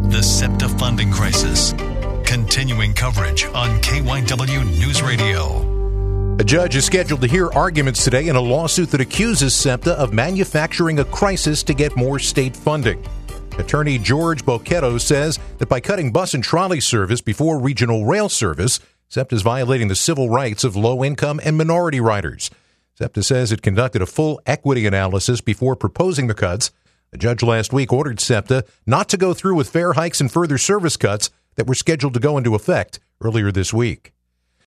the SEPTA funding crisis. Continuing coverage on KYW News Radio. A judge is scheduled to hear arguments today in a lawsuit that accuses SEPTA of manufacturing a crisis to get more state funding. Attorney George Bocchetto says that by cutting bus and trolley service before regional rail service, SEPTA is violating the civil rights of low-income and minority riders. SEPTA says it conducted a full equity analysis before proposing the cuts. A judge last week ordered SEPTA not to go through with fare hikes and further service cuts that were scheduled to go into effect earlier this week.